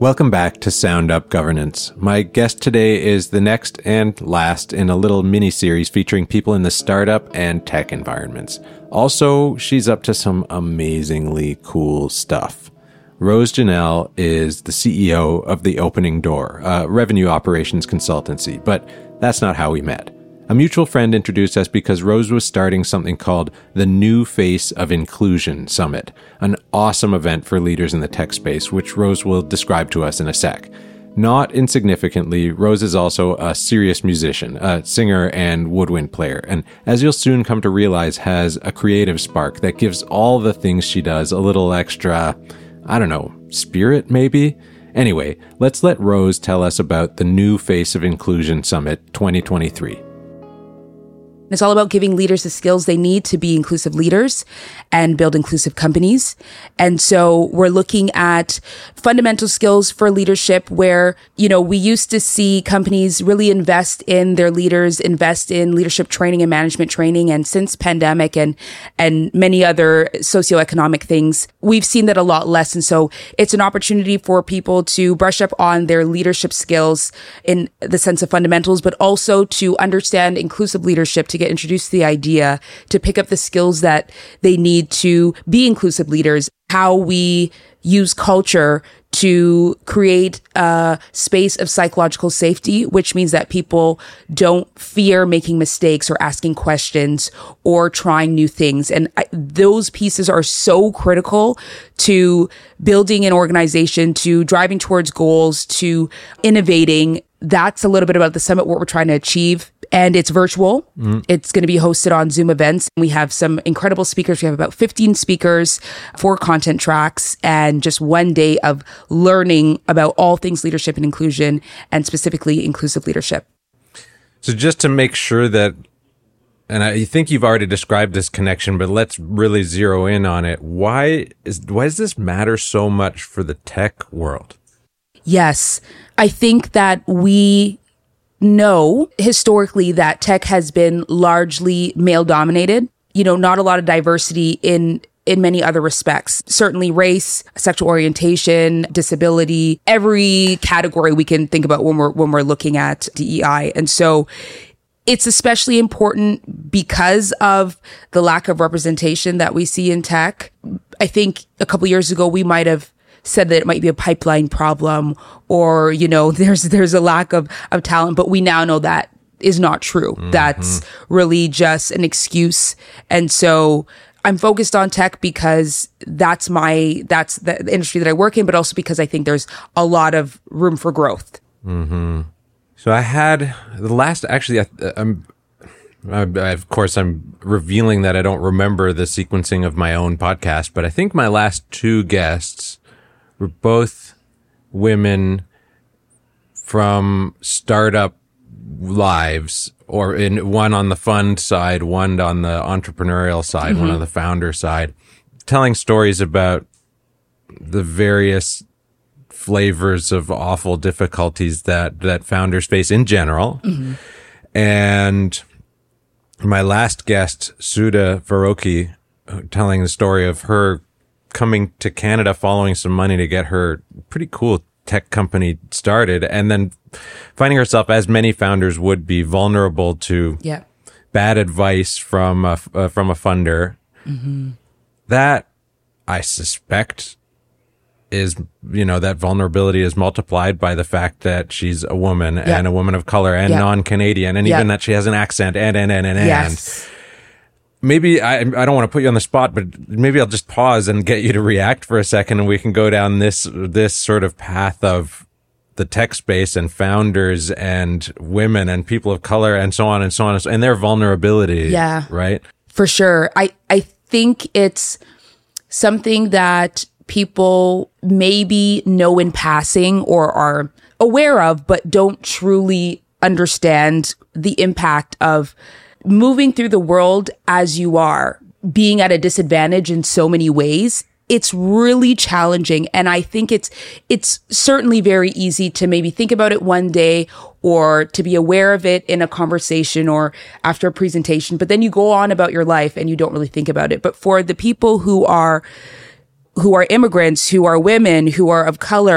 Welcome back to Sound Up Governance. My guest today is the next and last in a little mini-series featuring people in the startup and tech environments. Also, she's up to some amazingly cool stuff. Rose Janelle is the CEO of The Opening Door, a revenue operations consultancy, but that's not how we met. A mutual friend introduced us because Rose was starting something called the New Face of Inclusion Summit, an awesome event for leaders in the tech space, which Rose will describe to us in a sec. Not insignificantly, Rose is also a serious musician, a singer and woodwind player, and as you'll soon come to realize, has a creative spark that gives all the things she does a little extra, spirit maybe? Anyway, let's let Rose tell us about the New Face of Inclusion Summit 2023. It's all about giving leaders the skills they need to be inclusive leaders and build inclusive companies. And so we're looking at fundamental skills for leadership where, we used to see companies really invest in their leaders, invest in leadership training and management training. And since pandemic and many other socioeconomic things, we've seen that a lot less. And so it's an opportunity for people to brush up on their leadership skills in the sense of fundamentals, but also to understand inclusive leadership, to get introduced to the idea, to pick up the skills that they need to be inclusive leaders, how we use culture to create a space of psychological safety, which means that people don't fear making mistakes or asking questions or trying new things. And those pieces are so critical to building an organization, to driving towards goals, to innovating. That's a little bit about the summit, what we're trying to achieve. And it's virtual. It's going to be hosted on Zoom events. We have some incredible speakers. We have about 15 speakers, 4 content tracks, and just one day of learning about all things leadership and inclusion, and specifically inclusive leadership. So just to make sure that, and I think you've already described this connection, but let's really zero in on it. Why does this matter so much for the tech world? Yes, I think that we know historically that tech has been largely male dominated, not a lot of diversity in many other respects. Certainly race, sexual orientation, disability, every category we can think about when we're looking at DEI. And so it's especially important because of the lack of representation that we see in tech. I think a couple years ago, we might have said that it might be a pipeline problem or, there's a lack of talent, but we now know that is not true. Mm-hmm. That's really just an excuse. And so I'm focused on tech because that's the industry that I work in, but also because I think there's a lot of room for growth. Mm-hmm. So I had the last, actually, of course, I'm revealing that I don't remember the sequencing of my own podcast, but I think my last 2 guests were both women from startup lives, or in one on the fund side, one on the entrepreneurial side, one on the founder side, telling stories about the various flavors of awful difficulties that founders face in general. Mm-hmm. And my last guest, Sudha Farokhi, telling the story of her coming to Canada following some money to get her pretty cool tech company started, and then finding herself, as many founders would be, vulnerable to bad advice from a funder. Mm-hmm. That, I suspect, is, that vulnerability is multiplied by the fact that she's a woman and a woman of color and non-Canadian, and even that she has an accent and. Yes. Maybe I don't want to put you on the spot, but maybe I'll just pause and get you to react for a second, and we can go down this sort of path of the tech space and founders and women and people of color and so on and their vulnerability. Yeah. Right? For sure. I think it's something that people maybe know in passing or are aware of, but don't truly understand the impact of moving through the world as you are, being at a disadvantage in so many ways. It's really challenging. And I think it's certainly very easy to maybe think about it one day or to be aware of it in a conversation or after a presentation, but then you go on about your life and you don't really think about it. But for the people who are immigrants, who are women, who are of color,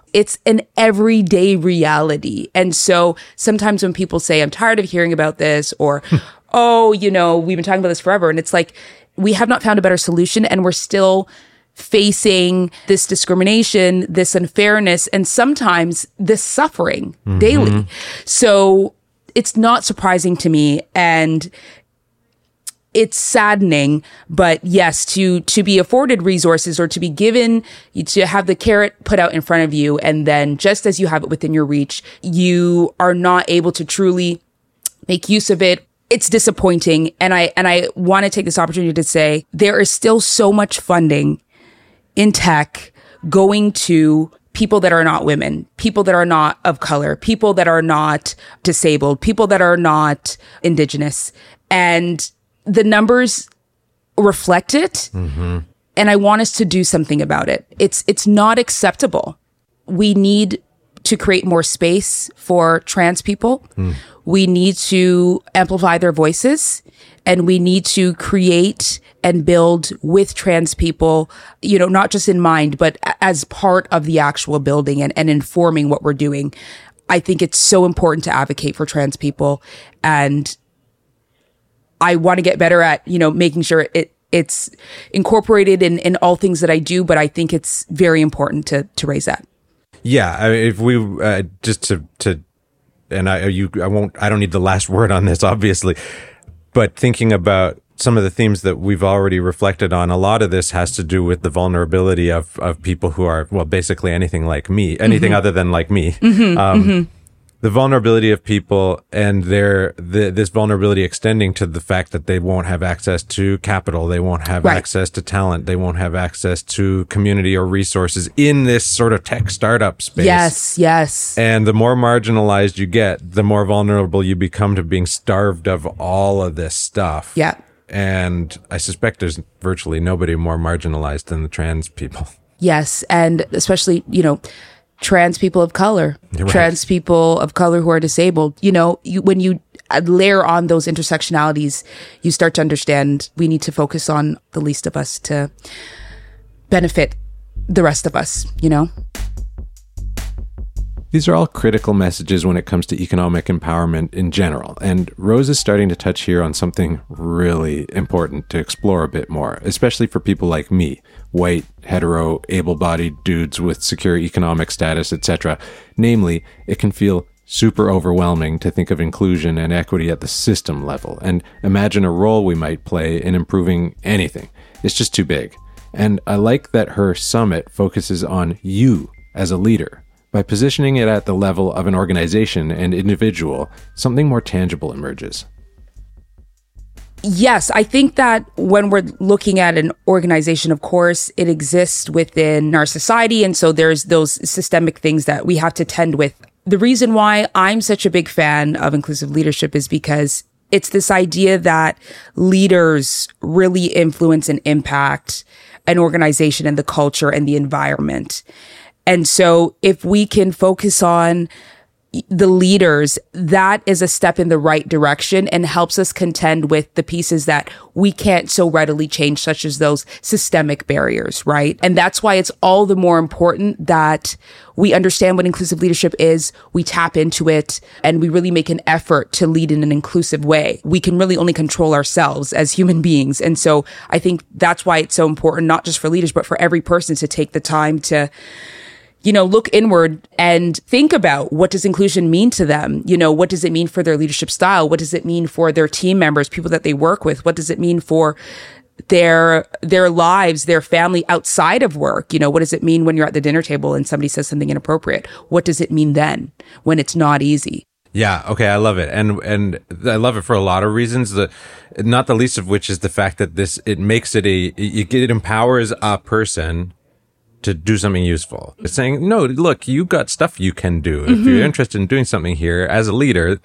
It's an everyday reality. And so sometimes when people say, I'm tired of hearing about this, or, oh, you know, we've been talking about this forever. And it's like, we have not found a better solution, and we're still facing this discrimination, this unfairness, and sometimes this suffering daily. So it's not surprising to me, and it's saddening. But yes, to be afforded resources, or to be given, to have the carrot put out in front of you, and then just as you have it within your reach, you are not able to truly make use of it. It's disappointing. And I want to take this opportunity to say there is still so much funding in tech going to people that are not women, people that are not of color, people that are not disabled, people that are not Indigenous. And the numbers reflect it. And I want us to do something about it. It's not acceptable. We need to create more space for trans people. We need to amplify their voices, and we need to create and build with trans people, you know, not just in mind, but as part of the actual building and informing what we're doing. I think it's so important to advocate for trans people, and I want to get better at, you know, making sure it's incorporated in all things that I do, but I think it's very important to raise that. Yeah, I mean, if we just to, and I don't need the last word on this, obviously, but thinking about some of the themes that we've already reflected on, a lot of this has to do with the vulnerability of people who are, well, basically anything like me, anything other than like me. The vulnerability of people, and this vulnerability extending to the fact that they won't have access to capital, they won't have access to talent, they won't have access to community or resources in this sort of tech startup space. Yes. And the more marginalized you get, the more vulnerable you become to being starved of all of this stuff. Yeah. And I suspect there's virtually nobody more marginalized than the trans people. Yes. And especially, you know, trans people of color, trans people of color who are disabled. You know, when you layer on those intersectionalities, you start to understand we need to focus on the least of us to benefit the rest of us, you know? These are all critical messages when it comes to economic empowerment in general. And Rose is starting to touch here on something really important to explore a bit more, especially for people like me, white, hetero, able-bodied dudes with secure economic status, etc. Namely, it can feel super overwhelming to think of inclusion and equity at the system level and imagine a role we might play in improving anything. It's just too big. And I like that her summit focuses on you as a leader. By positioning it at the level of an organization and individual, something more tangible emerges. Yes, I think that when we're looking at an organization, of course, it exists within our society. And so there's those systemic things that we have to tend with. The reason why I'm such a big fan of inclusive leadership is because it's this idea that leaders really influence and impact an organization and the culture and the environment. And so if we can focus on the leaders, that is a step in the right direction and helps us contend with the pieces that we can't so readily change, such as those systemic barriers, right? And that's why it's all the more important that we understand what inclusive leadership is, we tap into it, and we really make an effort to lead in an inclusive way. We can really only control ourselves as human beings. And so I think that's why it's so important, not just for leaders, but for every person to take the time to, you know, look inward and think about what does inclusion mean to them? You know, what does it mean for their leadership style? What does it mean for their team members, people that they work with? What does it mean for their lives, their family outside of work? You know, what does it mean when you're at the dinner table and somebody says something inappropriate? What does it mean then when it's not easy? Yeah. Okay. I love it. And I love it for a lot of reasons, not the least of which is the fact that it makes it it empowers a person to do something useful. It's saying, no, look, you got stuff you can do. If you're interested in doing something here as a leader,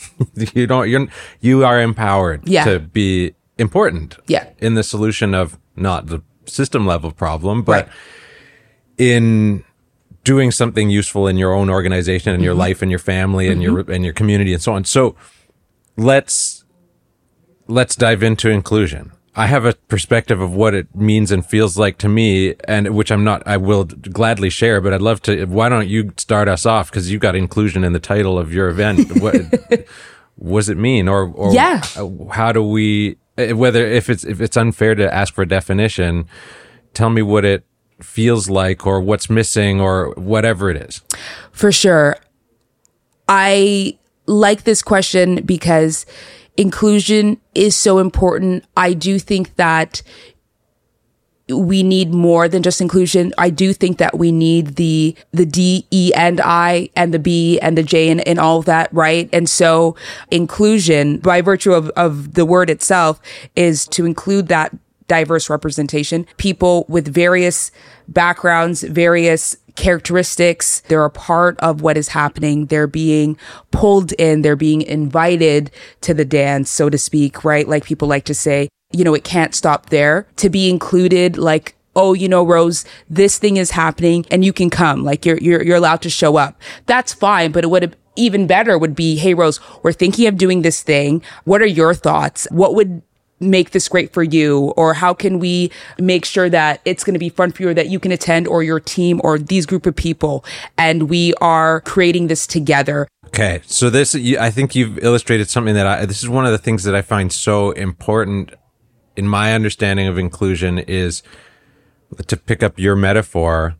you are empowered to be important in the solution of not the system level problem, but in doing something useful in your own organization and your life and your family and your community and so on. So let's dive into inclusion. I have a perspective of what it means and feels like to me, and which I will gladly share, but I'd love to, why don't you start us off? Because you got inclusion in the title of your event. What does it mean? Or Yeah. How do we, if it's unfair to ask for a definition, tell me what it feels like or what's missing or whatever it is. For sure. I like this question because inclusion is so important. I do think that we need more than just inclusion. I do think that we need the D, E, and I, and the B, and the J, and all of that, right? And so inclusion, by virtue of the word itself, is to include that diverse representation, people with various backgrounds, various characteristics. They're a part of what is happening. They're being pulled in. They're being invited to the dance, so to speak, right? Like people like to say, it can't stop there. To be included, like, oh, Rose, this thing is happening and you can come. Like you're allowed to show up. That's fine. But it would have even better would be, hey, Rose, we're thinking of doing this thing. What are your thoughts? What would make this great for you? Or how can we make sure that it's going to be fun for you, or that you can attend, or your team, or these group of people, and we are creating this together. Okay. So I think you've illustrated something this is one of the things that I find so important in my understanding of inclusion, is to pick up your metaphor.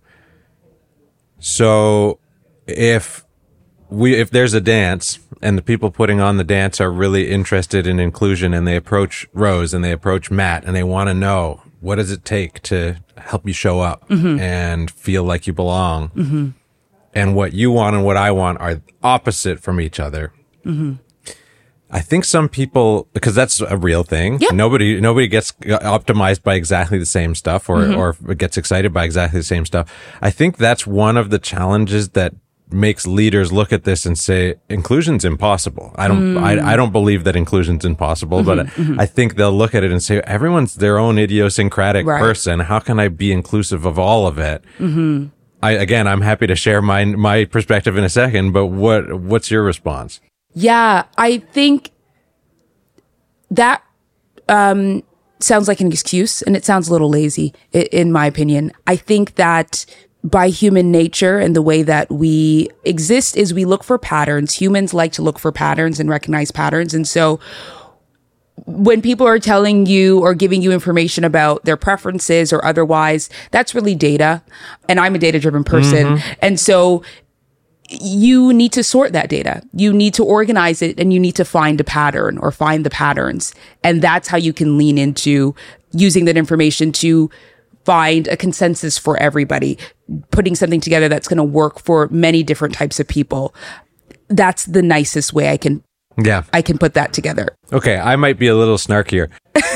So if there's a dance and the people putting on the dance are really interested in inclusion, and they approach Rose and they approach Matt and they want to know, what does it take to help you show up and feel like you belong? And what you want and what I want are opposite from each other. I think some people, because that's a real thing. Yeah. Nobody gets optimized by exactly the same stuff or gets excited by exactly the same stuff. I think that's one of the challenges that makes leaders look at this and say, inclusion's impossible. I don't believe that inclusion's impossible, but I think they'll look at it and say, everyone's their own idiosyncratic person. How can I be inclusive of all of it? I'm happy to share my perspective in a second, but what's your response? Yeah, I think that sounds like an excuse, and it sounds a little lazy, in my opinion. I think that by human nature and the way that we exist is we look for patterns. Humans like to look for patterns and recognize patterns. And so when people are telling you or giving you information about their preferences or otherwise, that's really data. And I'm a data-driven person. And so you need to sort that data. You need to organize it, and you need to find a pattern or find the patterns. And that's how you can lean into using that information to find a consensus for everybody, putting something together that's going to work for many different types of people. That's the nicest way I can put that together. Okay, I might be a little snarkier.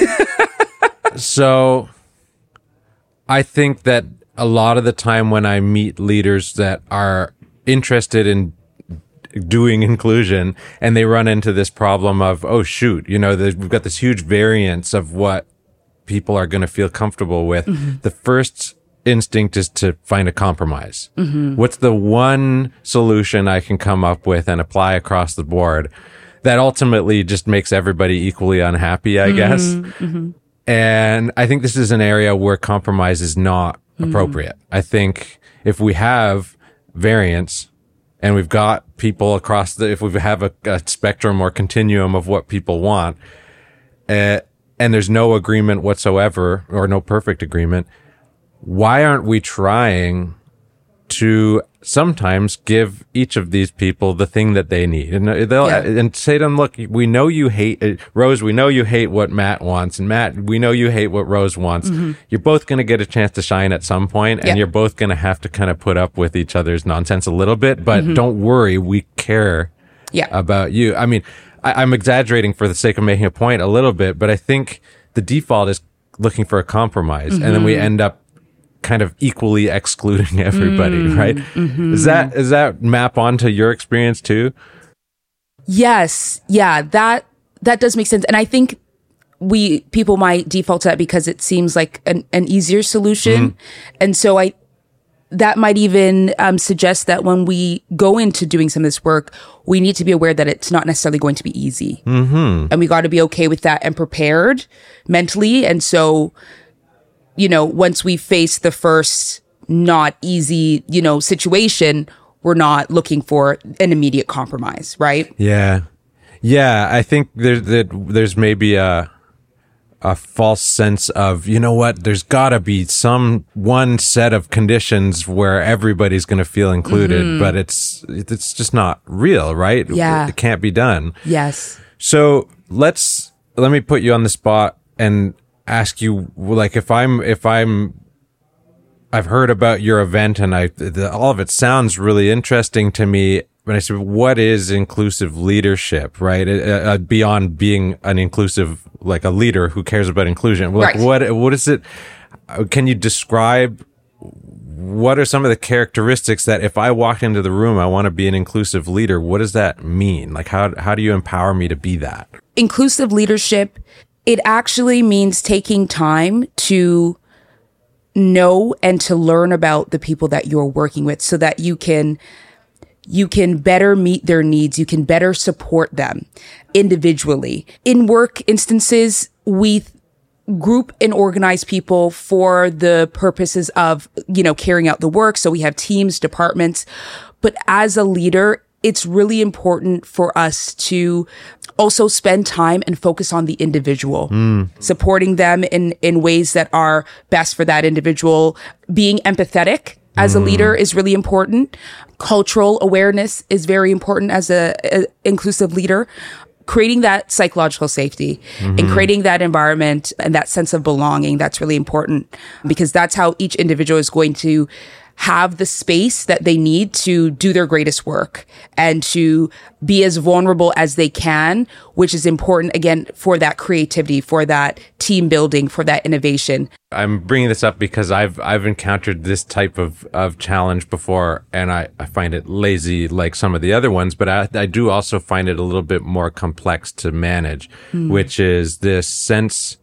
So I think that a lot of the time when I meet leaders that are interested in doing inclusion, and they run into this problem of, oh shoot, we've got this huge variance of what people are going to feel comfortable with. The first instinct is to find a compromise. What's the one solution I can come up with and apply across the board that ultimately just makes everybody equally unhappy, I guess? And I think this is an area where compromise is not appropriate. I think if we have variance and we've got people across if we have a spectrum or continuum of what people want, and there's no agreement whatsoever, or no perfect agreement, why aren't we trying to sometimes give each of these people the thing that they need? And and say to them, look, we know you hate Rose. We know you hate what Matt wants, and Matt, we know you hate what Rose wants. You're both going to get a chance to shine at some point, and you're both going to have to kind of put up with each other's nonsense a little bit. But don't worry, we care about you. I mean, I'm exaggerating for the sake of making a point a little bit, but I think the default is looking for a compromise, and then we end up kind of equally excluding everybody, right? Does that map onto your experience too? Yes. Yeah, that does make sense. And I think people might default to that because it seems like an easier solution. And so that might even suggest that when we go into doing some of this work, we need to be aware that it's not necessarily going to be easy. Mm-hmm. And we got to be okay with that and prepared mentally. And so, once we face the first not easy, situation, we're not looking for an immediate compromise, right? Yeah. Yeah. I think there's maybe a false sense of, there's gotta be one set of conditions where everybody's going to feel included, but it's just not real, right? Yeah. It can't be done. Yes. So let me put you on the spot and ask you, like, if I've heard about your event and all of it sounds really interesting to me. But I said, what is inclusive leadership, right? Beyond being an inclusive, like a leader who cares about inclusion. Like, right. What is it? Can you describe what are some of the characteristics that if I walked into the room, I want to be an inclusive leader? What does that mean? Like, how do you empower me to be that? Inclusive leadership, it actually means taking time to know and to learn about the people that you're working with so that you can better meet their needs. You can better support them individually. In work instances, we group and organize people for the purposes of, carrying out the work. So we have teams, departments. But as a leader, it's really important for us to also spend time and focus on the individual, supporting them in ways that are best for that individual. Being empathetic as a leader is really important. Cultural awareness is very important as a inclusive leader. Creating that psychological safety and creating that environment and that sense of belonging, that's really important because that's how each individual is going to have the space that they need to do their greatest work and to be as vulnerable as they can, which is important, again, for that creativity, for that team building, for that innovation. I'm bringing this up because I've encountered this type of challenge before, and I find it lazy like some of the other ones, but I do also find it a little bit more complex to manage, which is this sense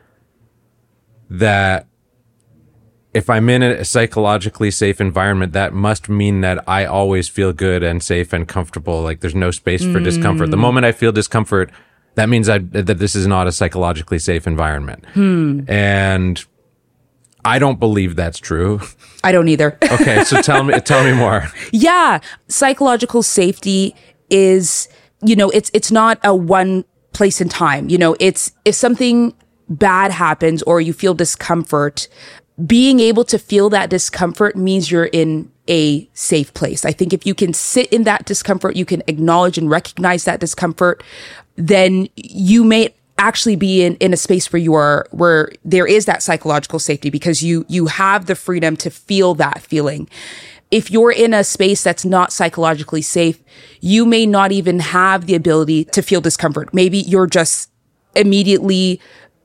that if I'm in a psychologically safe environment, that must mean that I always feel good and safe and comfortable. Like there's no space for discomfort. The moment I feel discomfort, that means that this is not a psychologically safe environment. And I don't believe that's true. I don't either. Okay, so tell me more. Yeah, psychological safety is, it's not a one place in time. It's if something bad happens or you feel discomfort, being able to feel that discomfort means you're in a safe place. I think if you can sit in that discomfort, you can acknowledge and recognize that discomfort, then you may actually be in a space where there is that psychological safety because you have the freedom to feel that feeling. If you're in a space that's not psychologically safe, you may not even have the ability to feel discomfort. Maybe you're just immediately,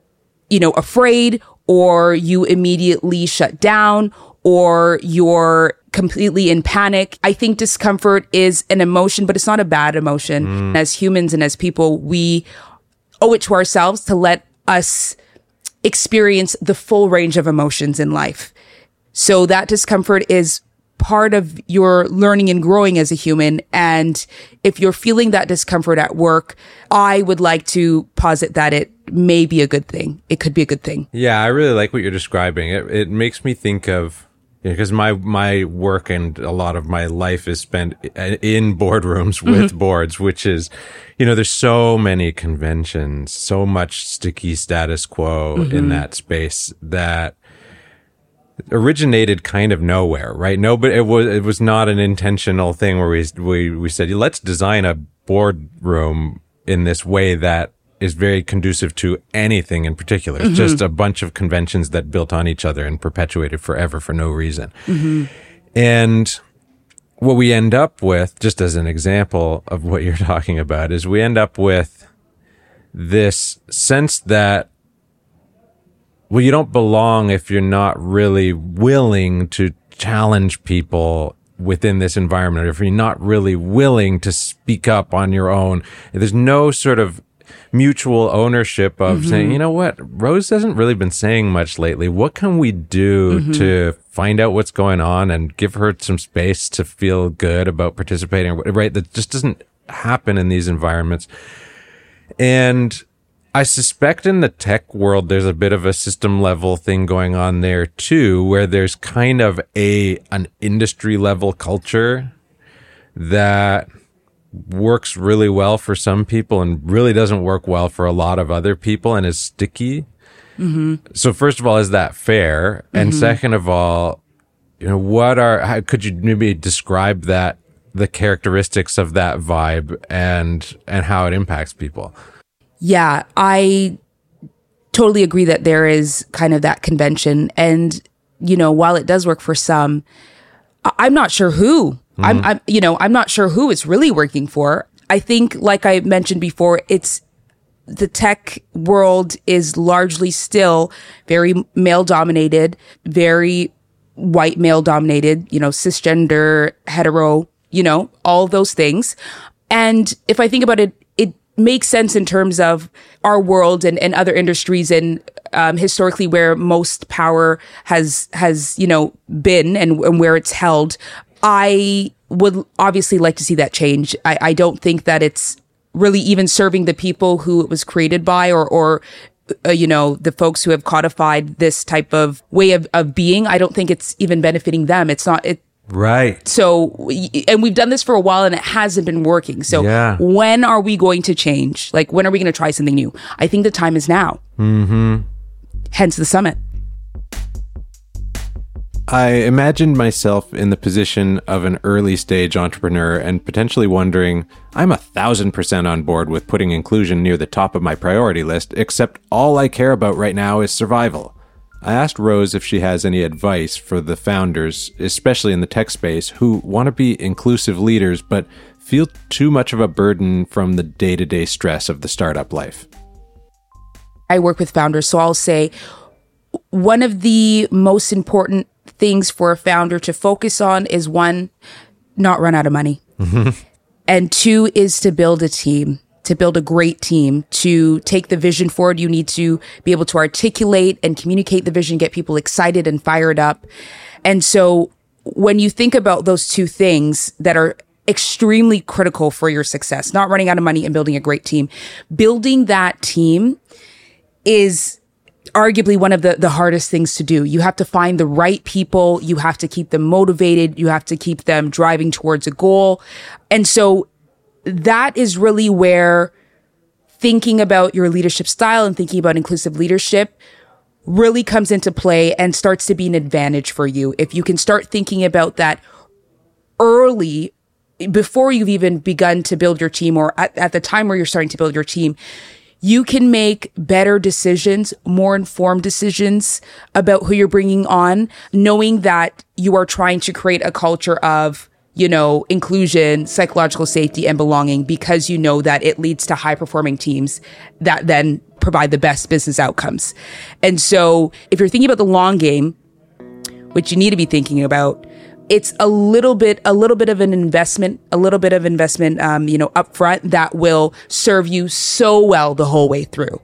afraid, or you immediately shut down, or you're completely in panic. I think discomfort is an emotion, but it's not a bad emotion. As humans and as people, we owe it to ourselves to let us experience the full range of emotions in life. So that discomfort is part of your learning and growing as a human. And if you're feeling that discomfort at work, I would like to posit that it may be a good thing. It could be a good thing. Yeah, I really like what you're describing. It makes me think of, because my work and a lot of my life is spent in boardrooms with boards, which is, there's so many conventions, so much sticky status quo in that space that originated kind of nowhere, right? No, but it was not an intentional thing where we said, let's design a boardroom in this way that is very conducive to anything in particular. It's just a bunch of conventions that built on each other and perpetuated forever for no reason. And what we end up with, just as an example of what you're talking about, is we end up with this sense that, well, you don't belong if you're not really willing to challenge people within this environment, or if you're not really willing to speak up on your own. There's no sort of, mutual ownership of saying, you know what, Rose hasn't really been saying much lately. What can we do to find out what's going on and give her some space to feel good about participating, right? That just doesn't happen in these environments. And I suspect in the tech world, there's a bit of a system level thing going on there too, where there's kind of an industry level culture that works really well for some people and really doesn't work well for a lot of other people and is sticky. So first of all, is that fair? And second of all, you know, how could you maybe describe the characteristics of that vibe and how it impacts people? Yeah, I totally agree that there is kind of that convention. And, you know, while it does work for some, I'm not sure who. I'm not sure who it's really working for. I think, like I mentioned before, the tech world is largely still very male dominated, very white male dominated, you know, cisgender, hetero, you know, all those things. And if I think about it, it makes sense in terms of our world and other industries and historically where most power has you know, been and where it's held. I would obviously like to see that change. I don't think that it's really even serving the people who it was created by or you know, the folks who have codified this type of way of being. I don't think it's even benefiting them. It's not. Right. So, and we've done this for a while and it hasn't been working. So when are we going to change? Like, when are we going to try something new? I think the time is now. Hence the summit. I imagined myself in the position of an early stage entrepreneur and potentially wondering, I'm 1,000% on board with putting inclusion near the top of my priority list, except all I care about right now is survival. I asked Rose if she has any advice for the founders, especially in the tech space, who want to be inclusive leaders but feel too much of a burden from the day-to-day stress of the startup life. I work with founders, so I'll say one of the most important things for a founder to focus on is, one, not run out of money. And two is to build a team, to build a great team, to take the vision forward. You need to be able to articulate and communicate the vision, get people excited and fired up. And so when you think about those two things that are extremely critical for your success, not running out of money and building a great team, building that team is arguably one of the hardest things to do. You have to find the right people. You have to keep them motivated. You have to keep them driving towards a goal. And so that is really where thinking about your leadership style and thinking about inclusive leadership really comes into play and starts to be an advantage for you. If you can start thinking about that early, before you've even begun to build your team, or at the time where you're starting to build your team, you can make better decisions, more informed decisions about who you're bringing on, knowing that you are trying to create a culture of, you know, inclusion, psychological safety, and belonging, because you know that it leads to high performing teams that then provide the best business outcomes. And so if you're thinking about the long game, which you need to be thinking about, it's a little bit of an investment, you know, upfront that will serve you so well the whole way through.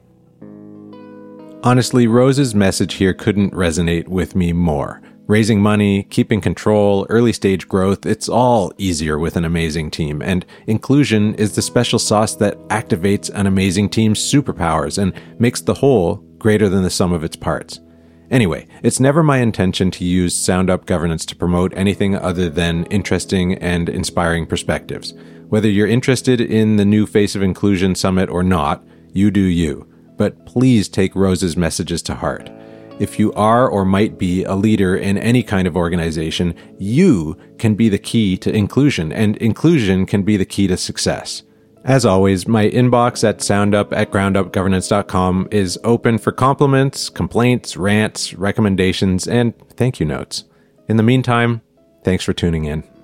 Honestly, Rose's message here couldn't resonate with me more. Raising money, keeping control, early stage growth, it's all easier with an amazing team. And inclusion is the special sauce that activates an amazing team's superpowers and makes the whole greater than the sum of its parts. Anyway, it's never my intention to use Sound Up Governance to promote anything other than interesting and inspiring perspectives. Whether you're interested in the new Face of Inclusion Summit or not, you do you. But please take Rose's messages to heart. If you are or might be a leader in any kind of organization, you can be the key to inclusion, and inclusion can be the key to success. As always, my inbox at soundup@groundupgovernance.com is open for compliments, complaints, rants, recommendations, and thank you notes. In the meantime, thanks for tuning in.